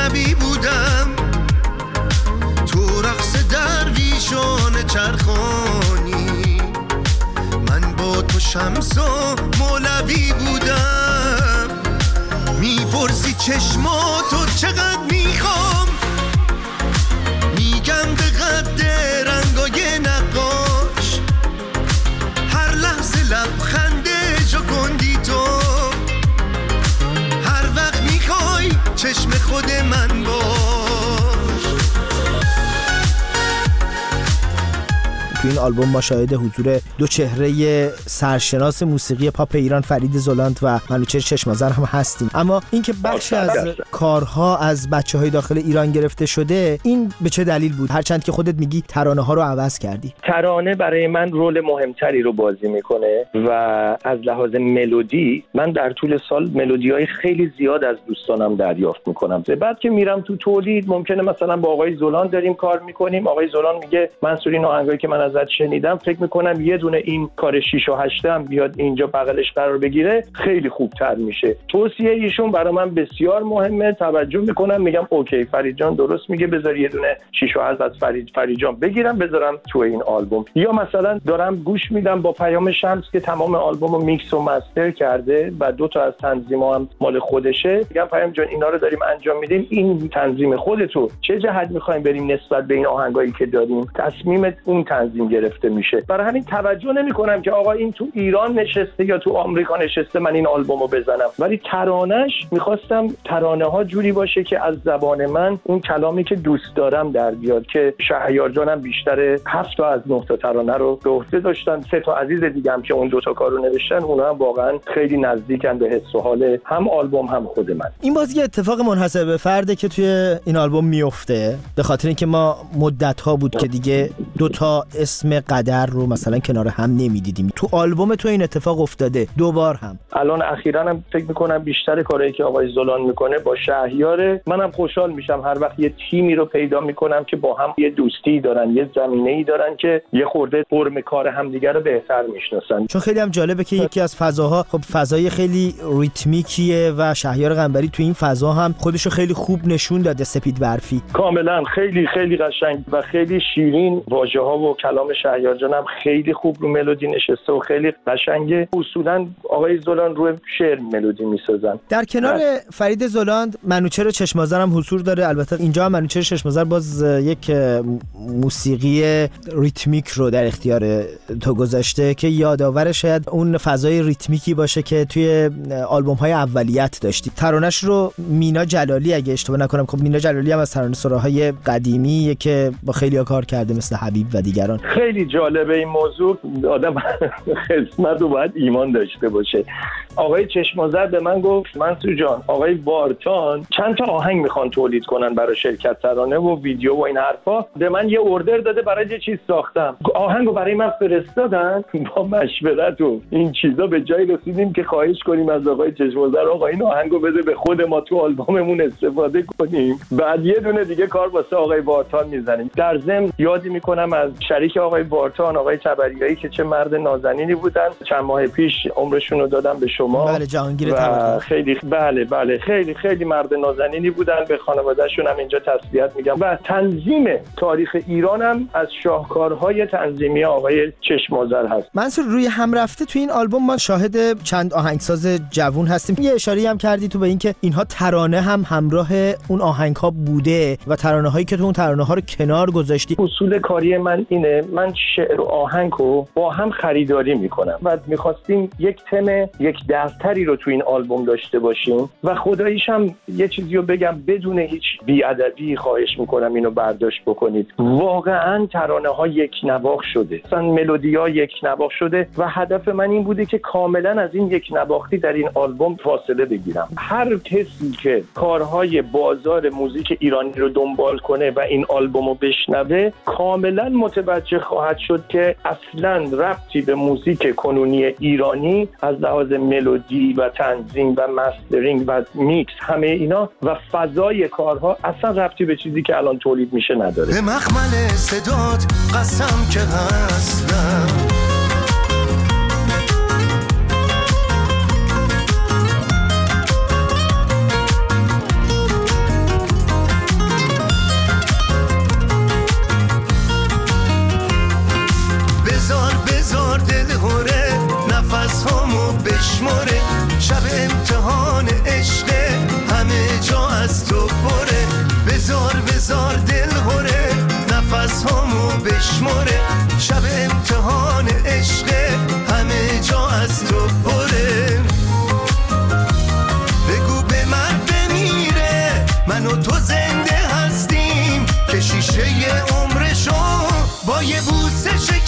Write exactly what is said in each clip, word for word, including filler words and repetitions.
مولوی بودم، تو رقص درویشان چرخانی، من با تو شمس و مولوی بودم. میپرسی چشماتو چقدر میخوام، میگم به قد رنگای نقاش، هر لحظه لبخنده جوگندی تو، هر وقت میخوای چشم خود من باش. تو این آلبوم ما شاهد حضور دو چهره سرشناس موسیقی پاپ ایران، فرید زلاند و منوچهر چشم‌آذر هم هستیم. اما اینکه بخشی از کارها از بچه‌های داخل ایران گرفته شده، این به چه دلیل بود؟ هرچند که خودت میگی ترانه ها رو عوض کردی. ترانه برای من رول مهمتری رو بازی میکنه و از لحاظ ملودی من در طول سال ملودی‌های خیلی زیاد از دوستانم دریافت میکنم. بعد که میرم تو تولید ممکنه مثلا با آقای زلاند داریم کار میکنیم، آقای زلاند میگه منصور این آهنگایی که من ازت شنیدم فکر میکنم یه دونه این کار شیش و هشتم بیاد اینجا بغلش قرار بگیره خیلی خوبتر میشه. توصیه ایشون برای من بسیار مهمه، توجه میکنم، میگم اوکی فرید جان درست میگه، بذار یه دونه شیش و هشت از فرید فرید جان بگیرم بذارم تو این آلبوم. یا مثلا دارم گوش میدم با پیام شمس که تمام آلبومو میکس و مستر کرده و دو تا از تنظیم‌ها هم مال خودشه، میگم پیام جان اینا رو داریم انجام میدیم، این تنظیم خودتو چه جهت میخوایم بریم نسبت به این آهنگایی که داریم، تصمیمت اون تنظیم گرفته میشه. برای همین توجه نمیکنم که آقا این تو ایران نشسته یا تو آمریکا نشسته من این آلبومو بزنم، ولی ترانه‌اش میخواستم ترانه ها جوری باشه که از زبان من اون کلامی که دوست دارم در بیاد، که شهریار جانم بیشتر هفت تا از نه تا ترانه رو به عهده داشتن، سه تا عزیز دیگه هم که اون دو تا کارو نوشتن اونا هم واقعا خیلی نزدیکن به حس و حال هم آلبوم هم خود من. این باز یه اتفاق منحصر به فرده که توی این آلبوم میفته، به خاطر اینکه ما مدت‌ها بود که دیگه دو تا اسم قدر رو مثلا کنار هم نمیدیدیم. تو آلبوم تو این اتفاق افتاده دوبار هم. الان اخیراً هم فکر میکنم بیشتر کارهایی که آقای زلان میکنه با شهریاره. منم خوشحال میشم هر وقت یه تیمی رو پیدا میکنم که با هم یه دوستی دارن، یه زمینه‌ای دارن که یه خورده فرم کار همدیگه رو بهتر میشناسن. چون خیلی هم جالبه که یکی از فضاها خب فضای خیلی ریتمیکیه و شهریار قنبری تو این فضا هم خودشو خیلی خوب نشون داده. سپید برفی کاملا خیلی خیلی قشنگ و خیلی شیرین، واژه‌ها و کلام شهریار جانم خیلی خوب رو ملودی نشسته و خیلی قشنگه. اصولا آقای زلان روی شعر ملودی میسازن. در کنار بس. فرید زلاند منوچهر چشم‌آذر هم حضور داره. البته اینجا هم منوچهر چشم‌آذر باز یک موسیقی ریتمیک رو در اختیار تو گذاشته که یادآور شاید اون فضای ریتمیکی باشه که توی آلبوم‌های اولیت داشتی. ترانه‌اش رو مینا جلالی اگه اشتباه نکنم، خب مینا جلالی هم از ترانه‌سراهای قدیمیه که با خیلی‌ها کار کرده مثل حبیب و دیگران. خیلی جالبه این موضوع، آدم خدمت رو باید ایمان داشته باشه. آقای چشم‌آذر به من گفت منصور جان آقای وارتان چند تا آهنگ میخوان تولید کنن برای شرکت ترانه و ویدیو و این حرفا، به من یه اوردر داده برای یه چیز ساختم، آهنگو برای من فرستادن. با مشورت و این چیزا به جای رسیدیم که خواهش کنیم از آقای چشم‌آذر آقا این آهنگو بده به خود ما تو آلبوممون استفاده کنیم، بعد یه دونه دیگه کار واسه آقای وارتان میزنیم. در ضمن یادی میکنم از شریک آقای وارتان آقای تبریایی که چه مرد نازنینی بودن، چند ماه پیش عمرشون رو دادم به شما. بله جهانگیر تبریایی. خیلی بله بله خیلی خیلی مرد نازنینی بودن، به خانواده‌شون هم اینجا تسلیت میگم. و تنظیم تاریخ ایران هم از شاهکارهای تنظیمی آقای چشم‌آذر هست. منصور روی هم رفته تو این آلبوم ما شاهد چند آهنگساز جوون هستیم. یه اشاره هم کردی تو به اینکه اینها ترانه هم همراه اون آهنگ‌ها بوده و ترانه‌هایی که تو اون ترانه‌ها رو کنار گذاشتی. اصول کاری من اینه، من شعر و آهنگو با هم خریداری میکنم و میخواستیم یک تم یک دفتری رو تو این آلبوم داشته باشیم و خداییش هم یه چیزی رو بگم بدون هیچ بی‌ادبی خواهش میکنم اینو برداشت بکنید، واقعا ترانه ها یک نواخت شده، مثلا ملودی ها یک نواخت شده و هدف من این بوده که کاملا از این یک نواختی در این آلبوم فاصله بگیرم. هر کسی که کارهای بازار موزیک ایرانی رو دنبال کنه و این آلبومو بشنوه کاملا متوجه خواهد شد که اصلا ربطی به موزیک کنونی ایرانی از لحاظ ملودی و تنظیم و مسترینگ و میکس همه اینا و فضای کارها اصلا ربطی به چیزی که الان تولید میشه نداره. به مخمل صدات قسم که هستم، و تو زنده هستیم که شیشه عمرشو با یه بوسه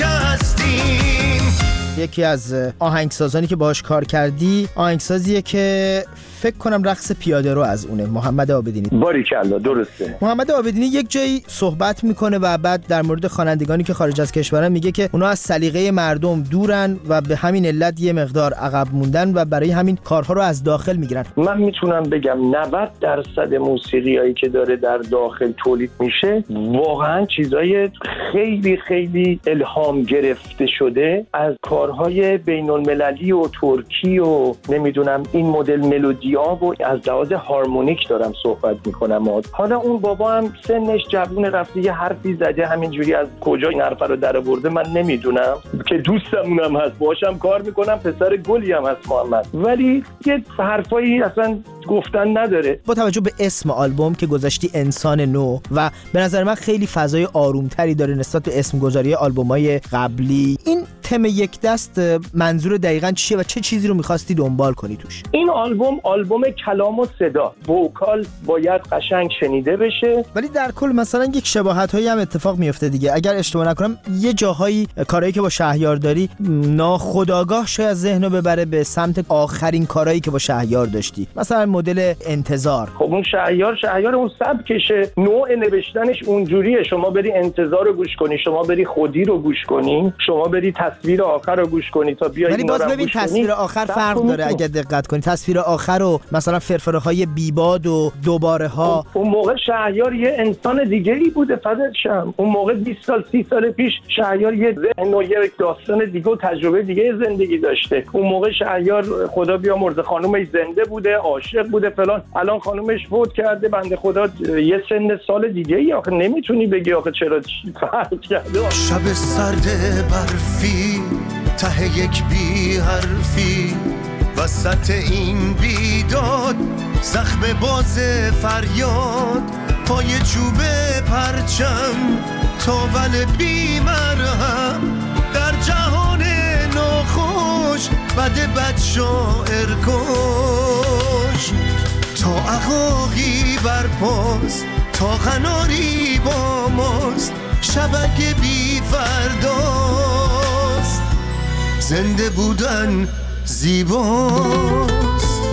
شکستیم. یکی از آهنگسازانی که باهاش کار کردی آهنگسازیه که فکر کنم رقص پیاده رو از اونه، محمد عابدینی. باریکلا، درسته. محمد عابدینی یک جایی صحبت میکنه و بعد در مورد خوانندگانی که خارج از کشورن میگه که اونا از سلیقه مردم دورن و به همین علت یه مقدار عقب موندن و برای همین کارها رو از داخل میگیرن. من میتونم بگم نود درصد موسیقیایی که داره در داخل تولید میشه واقعا چیزای خیلی خیلی الهام گرفته شده از کارهای بین المللی و ترکی و نمیدونم این مدل ملودی ها و از لحاظ هارمونیک دارم صحبت میکنم. حالا اون بابا هم سنش جوون رفته یه حرفی زده همینجوری از کجا این حرف رو در آورده من نمیدونم که دوستمونم هست باشم کار میکنم پسر گلی هم هست محمد، ولی یه حرفایی اصلا گفتن نداره. با توجه به اسم آلبوم که گذاشتی انسان نو و به نظر من خیلی فضای آرومتری داره نسبت به اسم گذاری آلبومای قبلی، این تم یک دست منظور دقیقاً چیه و چه چیزی رو می‌خواستی دنبال کنی توش؟ این آلبوم آلبوم کلام و صدا، وکال باید قشنگ شنیده بشه، ولی در کل مثلا یک شباهت‌هایی هم اتفاق میفته دیگه. اگر اشتباه نکنم یه جاهایی کارهایی که با شهیار داری ناخودآگاه شاید ذهنو ببره به سمت آخرین کارهایی که با شهیار داشتی، مثلا مدل انتظار. خب اون شهیار شهیار اون سبکشه، نوع نوشتنش اونجوریه، شما بری انتظار رو گوش کنی، شما بری خودی رو گوش کنی، شما بری تصویر آخر رو گوش کنی تا بیای ولی باز ببین تصویر آخر فرق داره. اگه دقت کنی تصویر آخر رو مثلا فرفره های بیباد و دوباره ها، اون موقع شهیار یه انسان دیگه ای بوده فضل شم. اون موقع بیست سال سی سال پیش شهیار یه ذهن و یه داستان دیگه و تجربه دیگه زندگی داشته. اون موقع شهیار خدا بیامرزه خانومش زنده بوده، عاشق بوده فلان، الان خانومش فوت کرده بنده خدا یه سن سال دیگه ای، آخه نمیتونی بگی آخه چرا فرق کرده. شب سرد برفی ته یک بی حرفی وسط این بیداد زخم باز فریاد پای چوب پرچم تاول بی مرهم در جهان ناخوش بد بد شاعر کش تا عقاقی برپاست تا قناری با ماست شبک بی فرداست زنده بودن زیباست.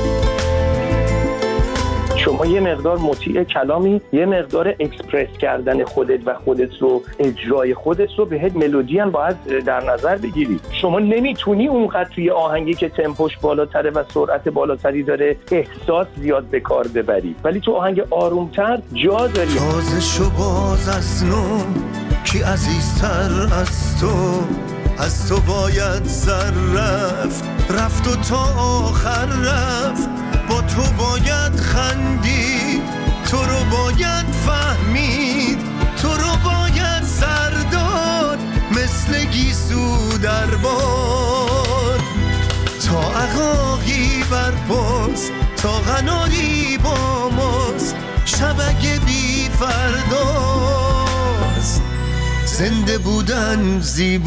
شما یه مقدار مطیع کلامی، یه مقدار اکسپرس کردن خودت و خودت رو اجرای خودت رو بهت ملودی هم باید در نظر بگیری. شما نمیتونی اونقدر توی آهنگی که تمپوش بالاتره و سرعت بالاتری داره احساس زیاد به کار ببری، ولی تو آهنگ آرومتر جا داری. تازه شو باز از نو کی عزیزتر از تو، از تو باید سر رفت رفت و تا آخر رفت، با تو باید خندید، تو رو باید فهمید، تو رو باید سر داد مثل گیسو در باد تا عقاقی برپاست تا قناری با ماست شبک بی فرداست زنده بودن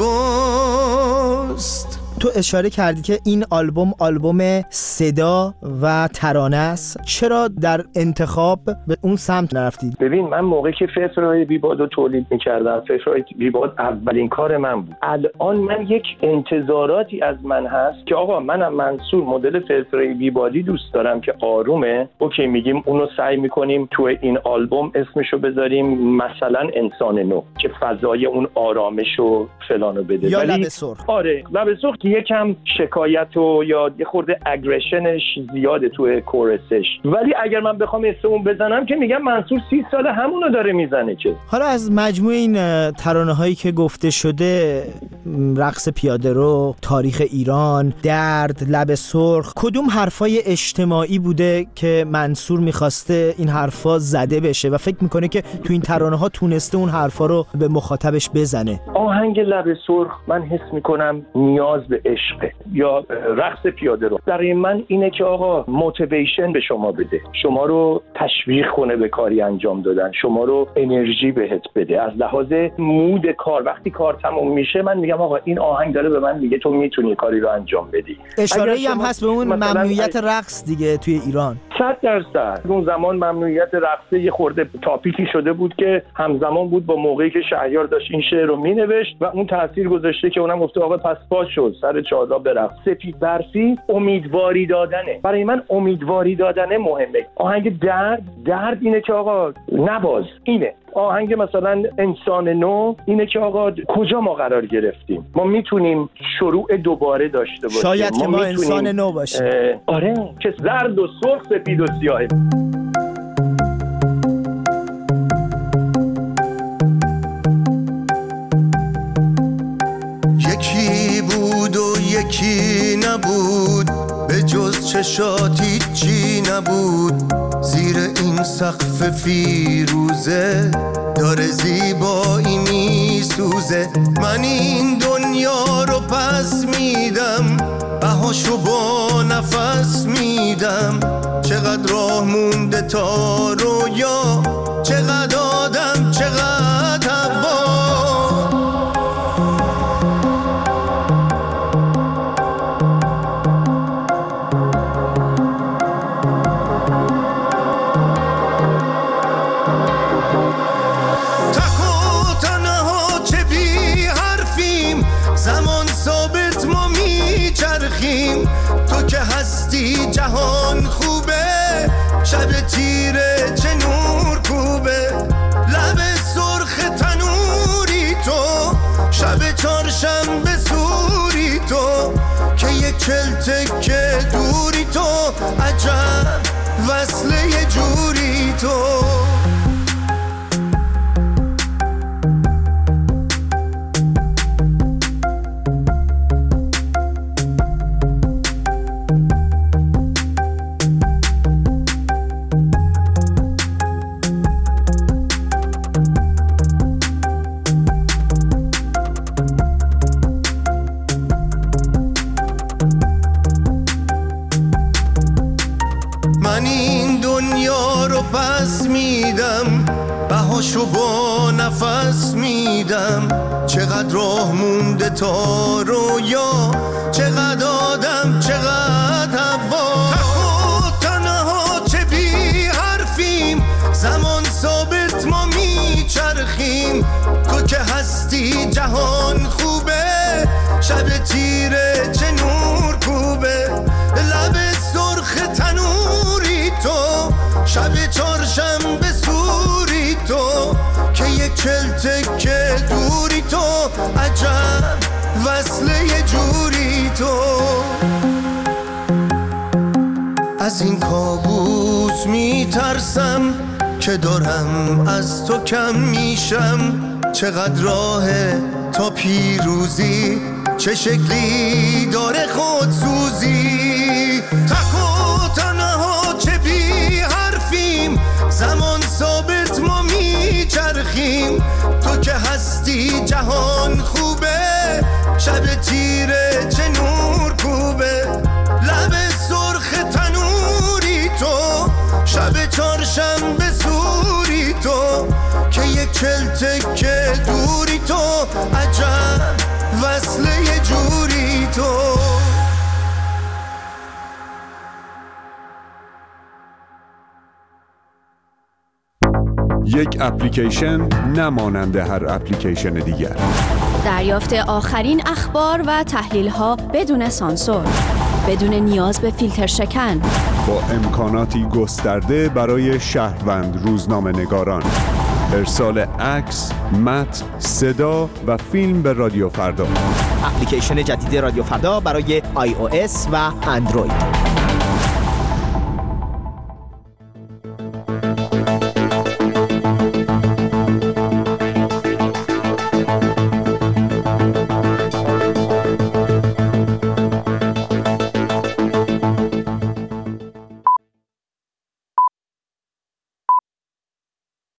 زیباست. تو اشاره کردی که این آلبوم آلبوم صدا و ترانه است، چرا در انتخاب به اون سمت نرفتید؟ ببین من موقعی که فرفرهای بیباد رو تولید می‌کردم، فرفرهای بیباد اولین کار من بود. الان من یک انتظاراتی از من هست که آقا منم منصور مدل فرفرهای بیبادی دوست دارم که آرومه، اوکی میگیم اونو سعی می‌کنیم تو این آلبوم اسمشو بذاریم مثلا انسان نو که فضای اون آرامش و فلانو بده، یا ولی لب سرخ. آره لب سرخ یکم شکایت و یا یه خورده اگریشنش زیاده توی کورسش، ولی اگر من بخوام اسم اون بزنم که میگم منصور سی سال همونو داره میزنه. که حالا از مجموع این ترانه هایی که گفته شده، رقص پیاده رو، تاریخ ایران، درد، لب سرخ، کدوم حرفای اجتماعی بوده که منصور میخواسته این حرفا زده بشه و فکر میکنه که تو این ترانه ها تونسته اون حرفا رو به مخاطبش بزنه؟ آهنگ لب سرخ من حس میکنم نیاز به عشق یا رقص پیاده رو. برای من اینه که آقا موتیویشن به شما بده، شما رو تشویق کنه به کاری انجام دادن، شما رو انرژی بهت بده از لحاظ مود کار. وقتی کار تموم میشه من میگم آقا این آهنگ داره به من میگه تو میتونی کاری رو انجام بدی. اشاره‌ای هم هست به اون ممنوعیت رقص دیگه توی ایران. صد درصد اون زمان ممنوعیت رقص یه خورده تاپیکی شده بود که همزمان بود با موقعی که شهریار داشت این شعر رو مینوشت و اون تاثیر گذاشته که اونم گفته آقا پس پاس شد سر چادر برقص. سپید برفی امیدواری دادنه. برای من امیدواری دادنه مهمه. آهنگ درد درد اینه که آقا نباز، اینه. آهنگ مثلا انسان نو اینه که آقا کجا ما قرار گرفتیم، ما میتونیم شروع دوباره داشته باشیم. شاید که ما, ما انسان نو باشیم. آره که زرد و سرخ سپید و سیاهه. یکی بود و یکی نبود، به جز چشاتی چی نبود. زیر این سقف فیروزه داره زیبایی میسوزه. من این دنیا رو پس میدم، بهاشو با نفس میدم. چقدر راه مونده تا رویا، چقدر آدم چقدر هوا. تو که هستی جهان خوبه، شب تیره چه نور کوبه. لب سرخ تنوری تو، شب چهارشنبه سوری تو، که یک چل تکه دوری تو. عجب وصله یه جوری تو. بهاشو با نفس میدم. چقدر راه مونده تا رویا، چقدر آدم چقدر هوا. تنها تنها چه بی حرفیم، زمان ثابت ما میچرخیم. تو که هستی جهان خوبه، شب تیره چه نور کوبه. لب سرخ تنوری تو، شب چهارشنبه سوری تو، که یک چل تکه دوری تو. عجب وصله یه جوری تو. از این کابوس میترسم که دارم از تو کم میشم. چقدر راهه تا پیروزی، چه شکلی داره خودسوزی. تک و تنها چه بی حرفیم، زمان ثابت ما میچرخیم. تو که هستی جهان خوبه، شب تیره چه نور کوبه. لب سرخ تنوری تو، شب چهارشنبه سوری تو، که یک چل تکه دوری تو. عجب وصله یه جوری تو. یک اپلیکیشن نمانند هر اپلیکیشن دیگر. دریافت آخرین اخبار و تحلیل‌ها بدون سانسور، بدون نیاز به فیلتر شکن، با امکاناتی گسترده برای شهروند روزنامه‌نگاران. ارسال عکس، متن، صدا و فیلم به رادیو فردا. اپلیکیشن جدید رادیو فردا برای آی او اس و اندروید.